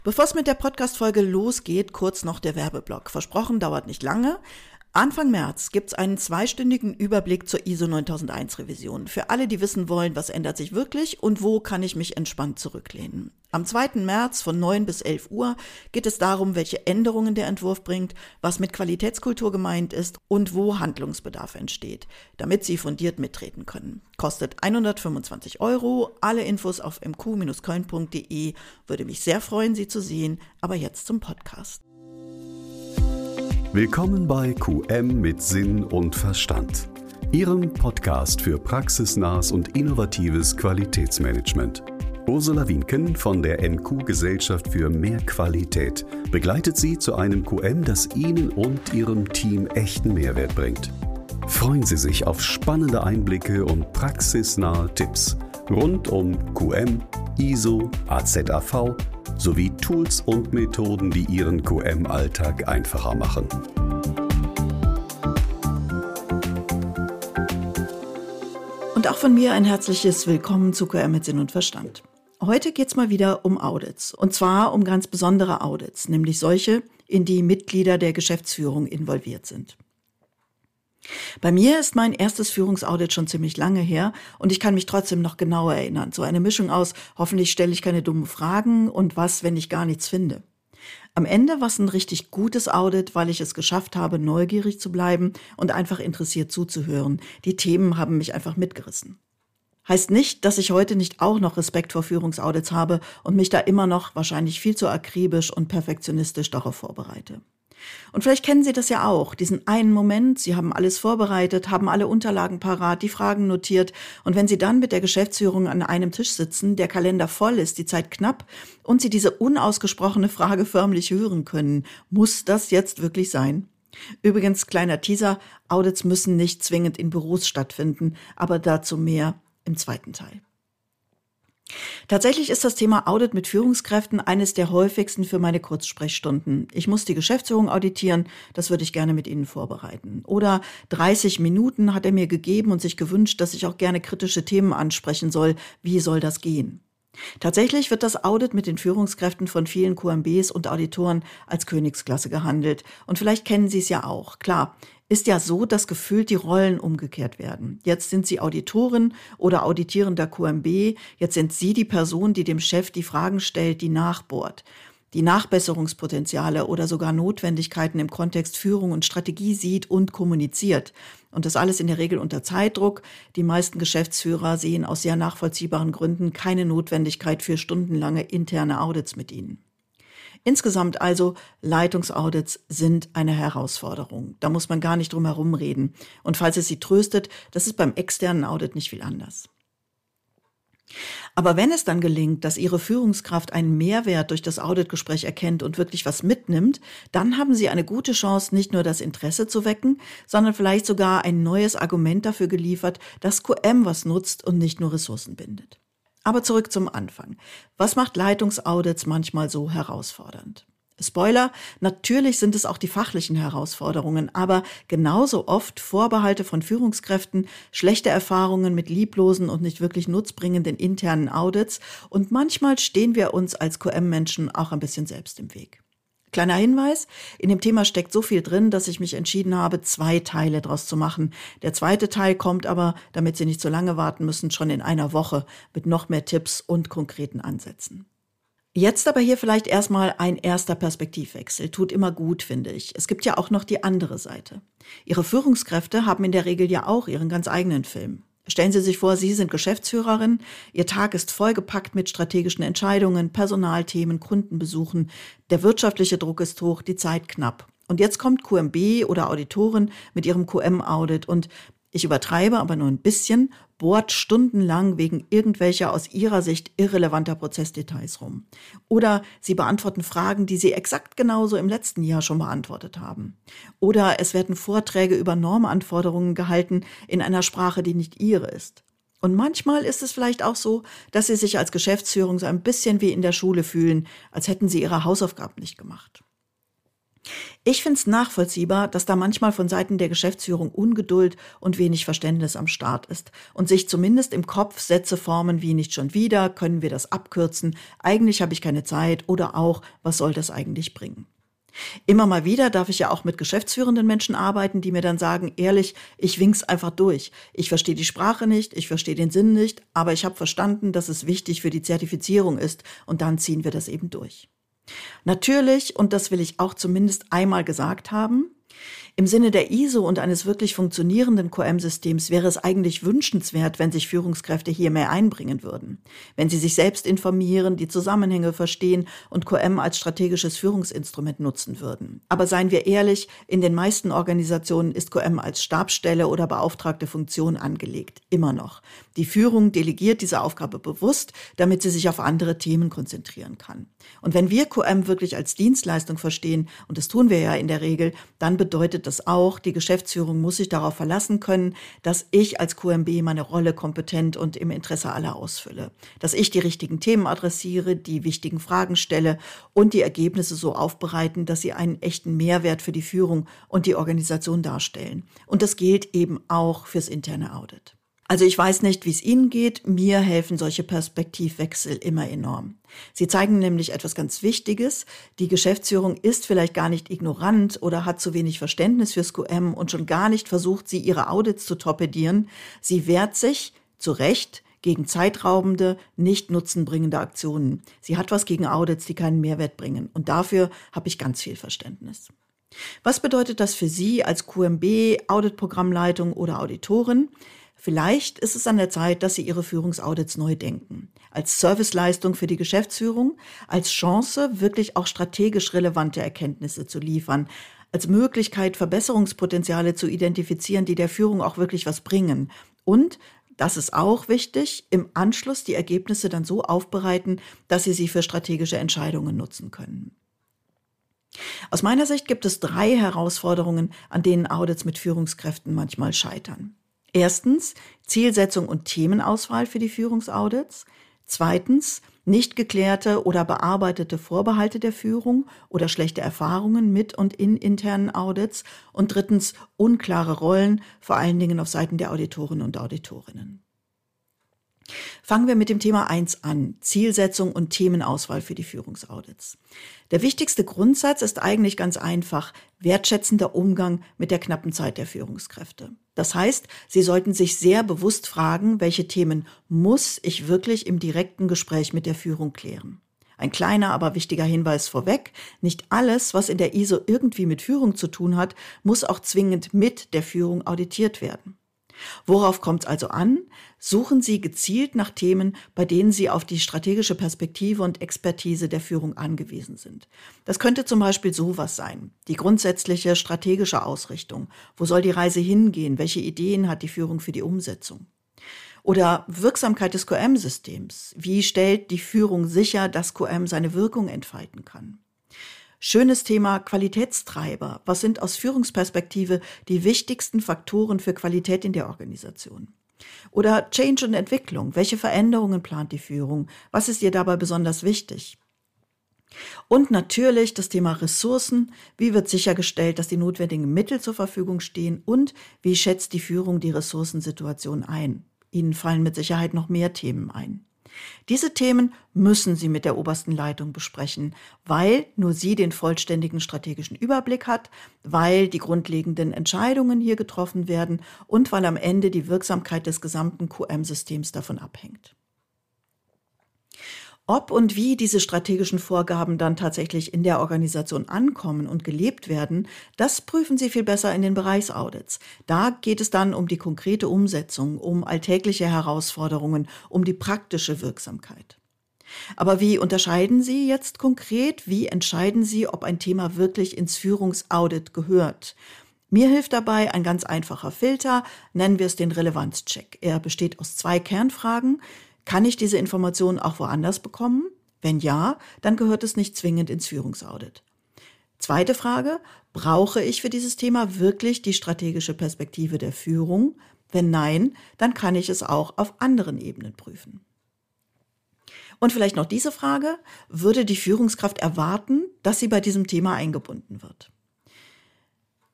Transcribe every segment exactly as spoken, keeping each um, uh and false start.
Bevor es mit der Podcast-Folge losgeht, kurz noch der Werbeblock. Versprochen, dauert nicht lange. Anfang März gibt's einen zweistündigen Überblick zur I S O neuntausend Revision. Für alle, die wissen wollen, was ändert sich wirklich und wo kann ich mich entspannt zurücklehnen. Am zweiten März von neun bis elf Uhr geht es darum, welche Änderungen der Entwurf bringt, was mit Qualitätskultur gemeint ist und wo Handlungsbedarf entsteht, damit Sie fundiert mitreden können. Kostet hundertfünfundzwanzig Euro, alle Infos auf m q Bindestrich köln punkt d e. Würde mich sehr freuen, Sie zu sehen, aber jetzt zum Podcast. Willkommen bei Q M mit Sinn und Verstand, Ihrem Podcast für praxisnahes und innovatives Qualitätsmanagement. Ursula Wienken von der N Q-Gesellschaft für mehr Qualität begleitet Sie zu einem Q M, das Ihnen und Ihrem Team echten Mehrwert bringt. Freuen Sie sich auf spannende Einblicke und praxisnahe Tipps rund um Q M, I S O, A Z A V sowie Tools und Methoden, die Ihren Q M-Alltag einfacher machen. Und auch von mir ein herzliches Willkommen zu Q M mit Sinn und Verstand. Heute geht's mal wieder um Audits. Und zwar um ganz besondere Audits, nämlich solche, in die Mitglieder der Geschäftsführung involviert sind. Bei mir ist mein erstes Führungsaudit schon ziemlich lange her und ich kann mich trotzdem noch genauer erinnern. So eine Mischung aus, hoffentlich stelle ich keine dummen Fragen und was, wenn ich gar nichts finde. Am Ende war es ein richtig gutes Audit, weil ich es geschafft habe, neugierig zu bleiben und einfach interessiert zuzuhören. Die Themen haben mich einfach mitgerissen. Heißt nicht, dass ich heute nicht auch noch Respekt vor Führungsaudits habe und mich da immer noch wahrscheinlich viel zu akribisch und perfektionistisch darauf vorbereite. Und vielleicht kennen Sie das ja auch, diesen einen Moment, Sie haben alles vorbereitet, haben alle Unterlagen parat, die Fragen notiert und wenn Sie dann mit der Geschäftsführung an einem Tisch sitzen, der Kalender voll ist, die Zeit knapp und Sie diese unausgesprochene Frage förmlich hören können, muss das jetzt wirklich sein? Übrigens, kleiner Teaser, Audits müssen nicht zwingend in Büros stattfinden, aber dazu mehr im zweiten Teil. Tatsächlich ist das Thema Audit mit Führungskräften eines der häufigsten für meine Kurzsprechstunden. Ich muss die Geschäftsführung auditieren, das würde ich gerne mit Ihnen vorbereiten. Oder dreißig Minuten hat er mir gegeben und sich gewünscht, dass ich auch gerne kritische Themen ansprechen soll. Wie soll das gehen? Tatsächlich wird das Audit mit den Führungskräften von vielen Q M Bs und Auditoren als Königsklasse gehandelt. Und vielleicht kennen Sie es ja auch. Klar, ist ja so, dass gefühlt die Rollen umgekehrt werden. Jetzt sind Sie Auditorin oder auditierender Q M B. Jetzt sind Sie die Person, die dem Chef die Fragen stellt, die nachbohrt, die Nachbesserungspotenziale oder sogar Notwendigkeiten im Kontext Führung und Strategie sieht und kommuniziert. Und das alles in der Regel unter Zeitdruck. Die meisten Geschäftsführer sehen aus sehr nachvollziehbaren Gründen keine Notwendigkeit für stundenlange interne Audits mit Ihnen. Insgesamt also, Leitungsaudits sind eine Herausforderung. Da muss man gar nicht drum herum reden. Und falls es Sie tröstet, das ist beim externen Audit nicht viel anders. Aber wenn es dann gelingt, dass Ihre Führungskraft einen Mehrwert durch das Auditgespräch erkennt und wirklich was mitnimmt, dann haben Sie eine gute Chance, nicht nur das Interesse zu wecken, sondern vielleicht sogar ein neues Argument dafür geliefert, dass Q M was nutzt und nicht nur Ressourcen bindet. Aber zurück zum Anfang. Was macht Leitungsaudits manchmal so herausfordernd? Spoiler, natürlich sind es auch die fachlichen Herausforderungen, aber genauso oft Vorbehalte von Führungskräften, schlechte Erfahrungen mit lieblosen und nicht wirklich nutzbringenden internen Audits und manchmal stehen wir uns als Q M-Menschen auch ein bisschen selbst im Weg. Kleiner Hinweis, in dem Thema steckt so viel drin, dass ich mich entschieden habe, zwei Teile draus zu machen. Der zweite Teil kommt aber, damit Sie nicht so lange warten müssen, schon in einer Woche mit noch mehr Tipps und konkreten Ansätzen. Jetzt aber hier vielleicht erstmal ein erster Perspektivwechsel. Tut immer gut, finde ich. Es gibt ja auch noch die andere Seite. Ihre Führungskräfte haben in der Regel ja auch ihren ganz eigenen Film. Stellen Sie sich vor, Sie sind Geschäftsführerin, Ihr Tag ist vollgepackt mit strategischen Entscheidungen, Personalthemen, Kundenbesuchen, der wirtschaftliche Druck ist hoch, die Zeit knapp. Und jetzt kommt Q M B oder Auditorin mit ihrem Q M-Audit und ich übertreibe aber nur ein bisschen, bohrt stundenlang wegen irgendwelcher aus ihrer Sicht irrelevanter Prozessdetails rum. Oder sie beantworten Fragen, die sie exakt genauso im letzten Jahr schon beantwortet haben. Oder es werden Vorträge über Normanforderungen gehalten in einer Sprache, die nicht ihre ist. Und manchmal ist es vielleicht auch so, dass sie sich als Geschäftsführung so ein bisschen wie in der Schule fühlen, als hätten sie ihre Hausaufgaben nicht gemacht. Ich finde es nachvollziehbar, dass da manchmal von Seiten der Geschäftsführung Ungeduld und wenig Verständnis am Start ist und sich zumindest im Kopf Sätze formen wie nicht schon wieder, können wir das abkürzen, eigentlich habe ich keine Zeit oder auch, was soll das eigentlich bringen? Immer mal wieder darf ich ja auch mit geschäftsführenden Menschen arbeiten, die mir dann sagen, ehrlich, ich wink's einfach durch. Ich verstehe die Sprache nicht, ich verstehe den Sinn nicht, aber ich habe verstanden, dass es wichtig für die Zertifizierung ist und dann ziehen wir das eben durch. Natürlich, und das will ich auch zumindest einmal gesagt haben, im Sinne der I S O und eines wirklich funktionierenden Q M-Systems wäre es eigentlich wünschenswert, wenn sich Führungskräfte hier mehr einbringen würden. Wenn sie sich selbst informieren, die Zusammenhänge verstehen und Q M als strategisches Führungsinstrument nutzen würden. Aber seien wir ehrlich, in den meisten Organisationen ist Q M als Stabsstelle oder beauftragte Funktion angelegt. Immer noch. Die Führung delegiert diese Aufgabe bewusst, damit sie sich auf andere Themen konzentrieren kann. Und wenn wir Q M wirklich als Dienstleistung verstehen, und das tun wir ja in der Regel, dann bedeutet das auch, die Geschäftsführung muss sich darauf verlassen können, dass ich als Q M B meine Rolle kompetent und im Interesse aller ausfülle. Dass ich die richtigen Themen adressiere, die wichtigen Fragen stelle und die Ergebnisse so aufbereiten, dass sie einen echten Mehrwert für die Führung und die Organisation darstellen. Und das gilt eben auch fürs interne Audit. Also ich weiß nicht, wie es Ihnen geht, mir helfen solche Perspektivwechsel immer enorm. Sie zeigen nämlich etwas ganz Wichtiges. Die Geschäftsführung ist vielleicht gar nicht ignorant oder hat zu wenig Verständnis fürs Q M und schon gar nicht versucht, sie ihre Audits zu torpedieren. Sie wehrt sich, zu Recht, gegen zeitraubende, nicht nutzenbringende Aktionen. Sie hat was gegen Audits, die keinen Mehrwert bringen. Und dafür habe ich ganz viel Verständnis. Was bedeutet das für Sie als Q M B, Auditprogrammleitung oder Auditorin? Vielleicht ist es an der Zeit, dass Sie Ihre Führungsaudits neu denken. Als Serviceleistung für die Geschäftsführung, als Chance, wirklich auch strategisch relevante Erkenntnisse zu liefern, als Möglichkeit, Verbesserungspotenziale zu identifizieren, die der Führung auch wirklich was bringen. Und, das ist auch wichtig, im Anschluss die Ergebnisse dann so aufbereiten, dass Sie sie für strategische Entscheidungen nutzen können. Aus meiner Sicht gibt es drei Herausforderungen, an denen Audits mit Führungskräften manchmal scheitern. Erstens, Zielsetzung und Themenauswahl für die Führungsaudits. Zweitens, nicht geklärte oder bearbeitete Vorbehalte der Führung oder schlechte Erfahrungen mit und in internen Audits. Und drittens, unklare Rollen, vor allen Dingen auf Seiten der Auditoren und Auditorinnen. Fangen wir mit dem Thema eins an, Zielsetzung und Themenauswahl für die Führungsaudits. Der wichtigste Grundsatz ist eigentlich ganz einfach, wertschätzender Umgang mit der knappen Zeit der Führungskräfte. Das heißt, Sie sollten sich sehr bewusst fragen, welche Themen muss ich wirklich im direkten Gespräch mit der Führung klären. Ein kleiner, aber wichtiger Hinweis vorweg, nicht alles, was in der I S O irgendwie mit Führung zu tun hat, muss auch zwingend mit der Führung auditiert werden. Worauf kommt es also an? Suchen Sie gezielt nach Themen, bei denen Sie auf die strategische Perspektive und Expertise der Führung angewiesen sind. Das könnte zum Beispiel sowas sein. Die grundsätzliche strategische Ausrichtung. Wo soll die Reise hingehen? Welche Ideen hat die Führung für die Umsetzung? Oder Wirksamkeit des Q M-Systems. Wie stellt die Führung sicher, dass Q M seine Wirkung entfalten kann? Schönes Thema Qualitätstreiber. Was sind aus Führungsperspektive die wichtigsten Faktoren für Qualität in der Organisation? Oder Change und Entwicklung. Welche Veränderungen plant die Führung? Was ist ihr dabei besonders wichtig? Und natürlich das Thema Ressourcen. Wie wird sichergestellt, dass die notwendigen Mittel zur Verfügung stehen? Und wie schätzt die Führung die Ressourcensituation ein? Ihnen fallen mit Sicherheit noch mehr Themen ein. Diese Themen müssen Sie mit der obersten Leitung besprechen, weil nur sie den vollständigen strategischen Überblick hat, weil die grundlegenden Entscheidungen hier getroffen werden und weil am Ende die Wirksamkeit des gesamten Q M-Systems davon abhängt. Ob und wie diese strategischen Vorgaben dann tatsächlich in der Organisation ankommen und gelebt werden, das prüfen Sie viel besser in den Bereichsaudits. Da geht es dann um die konkrete Umsetzung, um alltägliche Herausforderungen, um die praktische Wirksamkeit. Aber wie unterscheiden Sie jetzt konkret? Wie entscheiden Sie, ob ein Thema wirklich ins Führungsaudit gehört? Mir hilft dabei ein ganz einfacher Filter, nennen wir es den Relevanzcheck. Er besteht aus zwei Kernfragen. Kann ich diese Informationen auch woanders bekommen? Wenn ja, dann gehört es nicht zwingend ins Führungsaudit. Zweite Frage, brauche ich für dieses Thema wirklich die strategische Perspektive der Führung? Wenn nein, dann kann ich es auch auf anderen Ebenen prüfen. Und vielleicht noch diese Frage, würde die Führungskraft erwarten, dass sie bei diesem Thema eingebunden wird?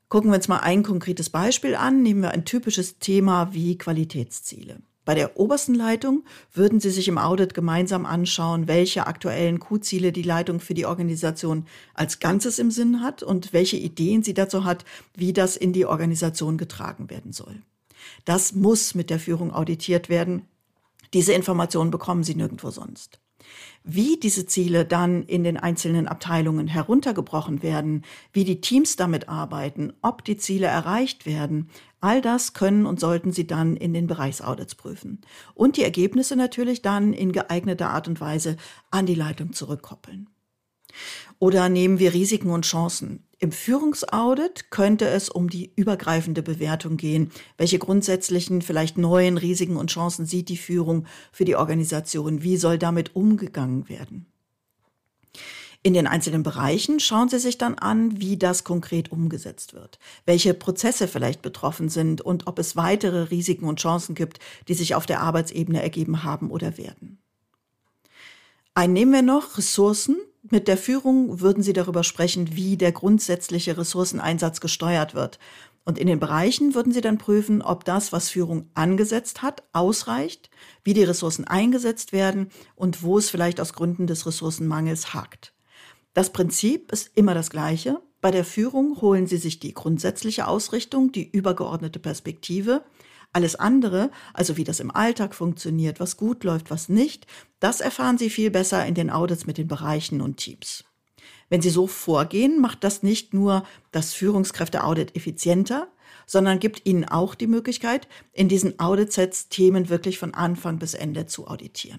Gucken wir uns mal ein konkretes Beispiel an. Nehmen wir ein typisches Thema wie Qualitätsziele. Bei der obersten Leitung würden Sie sich im Audit gemeinsam anschauen, welche aktuellen Q-Ziele die Leitung für die Organisation als Ganzes im Sinn hat und welche Ideen sie dazu hat, wie das in die Organisation getragen werden soll. Das muss mit der Führung auditiert werden. Diese Informationen bekommen Sie nirgendwo sonst. Wie diese Ziele dann in den einzelnen Abteilungen heruntergebrochen werden, wie die Teams damit arbeiten, ob die Ziele erreicht werden, all das können und sollten Sie dann in den Bereichsaudits prüfen. Und die Ergebnisse natürlich dann in geeigneter Art und Weise an die Leitung zurückkoppeln. Oder nehmen wir Risiken und Chancen. Im Führungsaudit könnte es um die übergreifende Bewertung gehen. Welche grundsätzlichen, vielleicht neuen Risiken und Chancen sieht die Führung für die Organisation? Wie soll damit umgegangen werden? In den einzelnen Bereichen schauen Sie sich dann an, wie das konkret umgesetzt wird, welche Prozesse vielleicht betroffen sind und ob es weitere Risiken und Chancen gibt, die sich auf der Arbeitsebene ergeben haben oder werden. Einen nehmen wir noch, Ressourcen. Mit der Führung würden Sie darüber sprechen, wie der grundsätzliche Ressourceneinsatz gesteuert wird. Und in den Bereichen würden Sie dann prüfen, ob das, was Führung angesetzt hat, ausreicht, wie die Ressourcen eingesetzt werden und wo es vielleicht aus Gründen des Ressourcenmangels hakt. Das Prinzip ist immer das gleiche. Bei der Führung holen Sie sich die grundsätzliche Ausrichtung, die übergeordnete Perspektive. Alles andere, also wie das im Alltag funktioniert, was gut läuft, was nicht, das erfahren Sie viel besser in den Audits mit den Bereichen und Teams. Wenn Sie so vorgehen, macht das nicht nur das Führungskräfte-Audit effizienter, sondern gibt Ihnen auch die Möglichkeit, in diesen Auditsets Themen wirklich von Anfang bis Ende zu auditieren.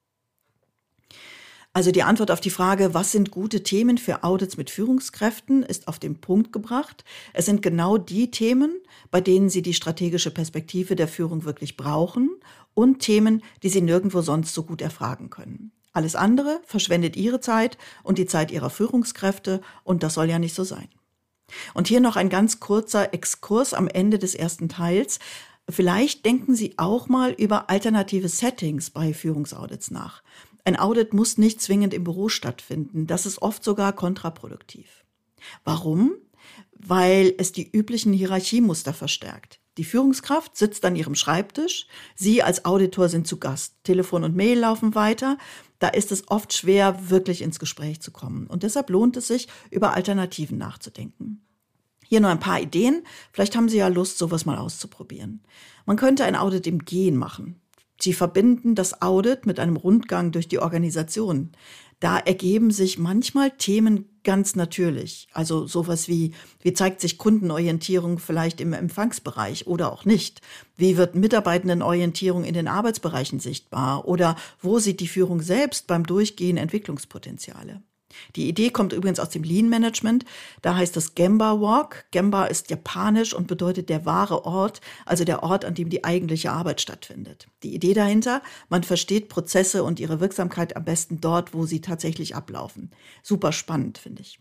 Also die Antwort auf die Frage, was sind gute Themen für Audits mit Führungskräften, ist auf den Punkt gebracht. Es sind genau die Themen, bei denen Sie die strategische Perspektive der Führung wirklich brauchen und Themen, die Sie nirgendwo sonst so gut erfragen können. Alles andere verschwendet Ihre Zeit und die Zeit Ihrer Führungskräfte und das soll ja nicht so sein. Und hier noch ein ganz kurzer Exkurs am Ende des ersten Teils. Vielleicht denken Sie auch mal über alternative Settings bei Führungsaudits nach. Ein Audit muss nicht zwingend im Büro stattfinden. Das ist oft sogar kontraproduktiv. Warum? Weil es die üblichen Hierarchiemuster verstärkt. Die Führungskraft sitzt an ihrem Schreibtisch. Sie als Auditor sind zu Gast. Telefon und Mail laufen weiter. Da ist es oft schwer, wirklich ins Gespräch zu kommen. Und deshalb lohnt es sich, über Alternativen nachzudenken. Hier nur ein paar Ideen. Vielleicht haben Sie ja Lust, sowas mal auszuprobieren. Man könnte ein Audit im Gehen machen. Sie verbinden das Audit mit einem Rundgang durch die Organisation. Da ergeben sich manchmal Themen ganz natürlich. Also sowas wie, wie zeigt sich Kundenorientierung vielleicht im Empfangsbereich oder auch nicht? Wie wird Mitarbeitendenorientierung in den Arbeitsbereichen sichtbar? Oder wo sieht die Führung selbst beim Durchgehen Entwicklungspotenziale? Die Idee kommt übrigens aus dem Lean-Management. Da heißt es Gemba Walk. Gemba ist japanisch und bedeutet der wahre Ort, also der Ort, an dem die eigentliche Arbeit stattfindet. Die Idee dahinter, man versteht Prozesse und ihre Wirksamkeit am besten dort, wo sie tatsächlich ablaufen. Super spannend, finde ich.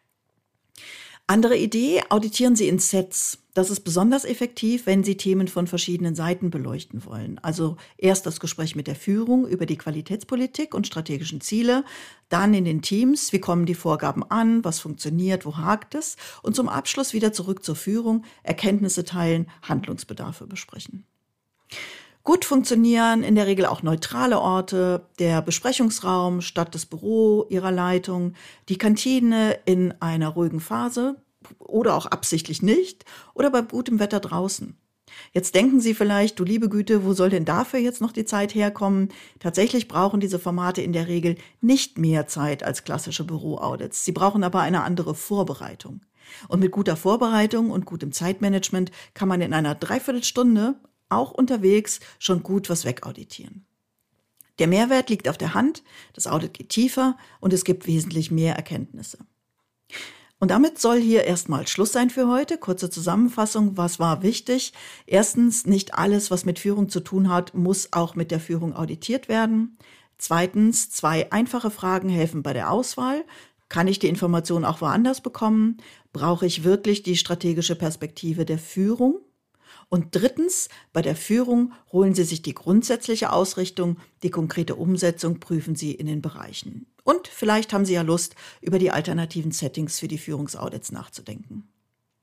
Andere Idee, auditieren Sie in Sets. Das ist besonders effektiv, wenn Sie Themen von verschiedenen Seiten beleuchten wollen. Also erst das Gespräch mit der Führung über die Qualitätspolitik und strategischen Ziele, dann in den Teams, wie kommen die Vorgaben an, was funktioniert, wo hakt es und zum Abschluss wieder zurück zur Führung, Erkenntnisse teilen, Handlungsbedarfe besprechen. Gut funktionieren in der Regel auch neutrale Orte, der Besprechungsraum statt das Büro Ihrer Leitung, die Kantine in einer ruhigen Phase oder auch absichtlich nicht oder bei gutem Wetter draußen. Jetzt denken Sie vielleicht, du liebe Güte, wo soll denn dafür jetzt noch die Zeit herkommen? Tatsächlich brauchen diese Formate in der Regel nicht mehr Zeit als klassische Büroaudits. Sie brauchen aber eine andere Vorbereitung. Und mit guter Vorbereitung und gutem Zeitmanagement kann man in einer Dreiviertelstunde auch unterwegs schon gut was wegauditieren. Der Mehrwert liegt auf der Hand, das Audit geht tiefer und es gibt wesentlich mehr Erkenntnisse. Und damit soll hier erstmal Schluss sein für heute. Kurze Zusammenfassung, was war wichtig? Erstens, nicht alles, was mit Führung zu tun hat, muss auch mit der Führung auditiert werden. Zweitens, zwei einfache Fragen helfen bei der Auswahl. Kann ich die Information auch woanders bekommen? Brauche ich wirklich die strategische Perspektive der Führung? Und drittens, bei der Führung holen Sie sich die grundsätzliche Ausrichtung, die konkrete Umsetzung prüfen Sie in den Bereichen. Und vielleicht haben Sie ja Lust, über die alternativen Settings für die Führungsaudits nachzudenken.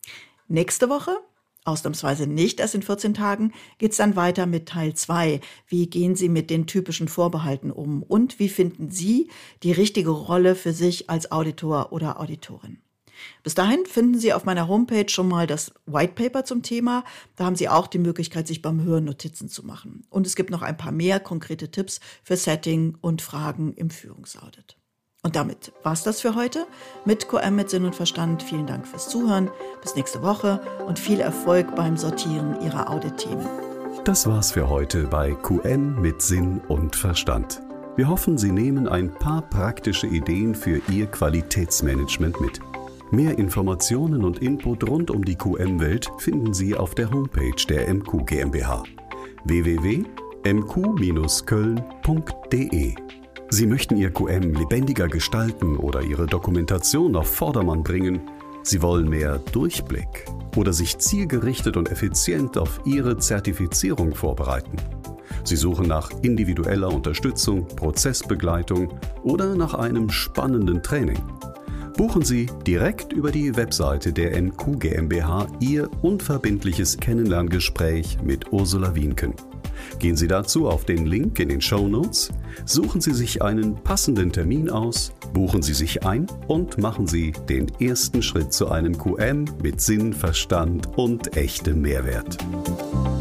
Nächste Woche, ausnahmsweise nicht erst in vierzehn Tagen, geht's dann weiter mit Teil zwei. Wie gehen Sie mit den typischen Vorbehalten um? Und wie finden Sie die richtige Rolle für sich als Auditor oder Auditorin? Bis dahin finden Sie auf meiner Homepage schon mal das White Paper zum Thema. Da haben Sie auch die Möglichkeit, sich beim Hören Notizen zu machen. Und es gibt noch ein paar mehr konkrete Tipps für Setting und Fragen im Führungsaudit. Und damit war's das für heute mit Q M mit Sinn und Verstand. Vielen Dank fürs Zuhören. Bis nächste Woche und viel Erfolg beim Sortieren Ihrer Audit-Themen. Das war's für heute bei Q M mit Sinn und Verstand. Wir hoffen, Sie nehmen ein paar praktische Ideen für Ihr Qualitätsmanagement mit. Mehr Informationen und Input rund um die Q M-Welt finden Sie auf der Homepage der M Q GmbH w w w punkt m q Bindestrich köln punkt d e. Sie möchten Ihr Q M lebendiger gestalten oder Ihre Dokumentation auf Vordermann bringen? Sie wollen mehr Durchblick oder sich zielgerichtet und effizient auf Ihre Zertifizierung vorbereiten? Sie suchen nach individueller Unterstützung, Prozessbegleitung oder nach einem spannenden Training? Buchen Sie direkt über die Webseite der M Q GmbH Ihr unverbindliches Kennenlerngespräch mit Ursula Wienken. Gehen Sie dazu auf den Link in den Shownotes, suchen Sie sich einen passenden Termin aus, buchen Sie sich ein und machen Sie den ersten Schritt zu einem Q M mit Sinn, Verstand und echtem Mehrwert.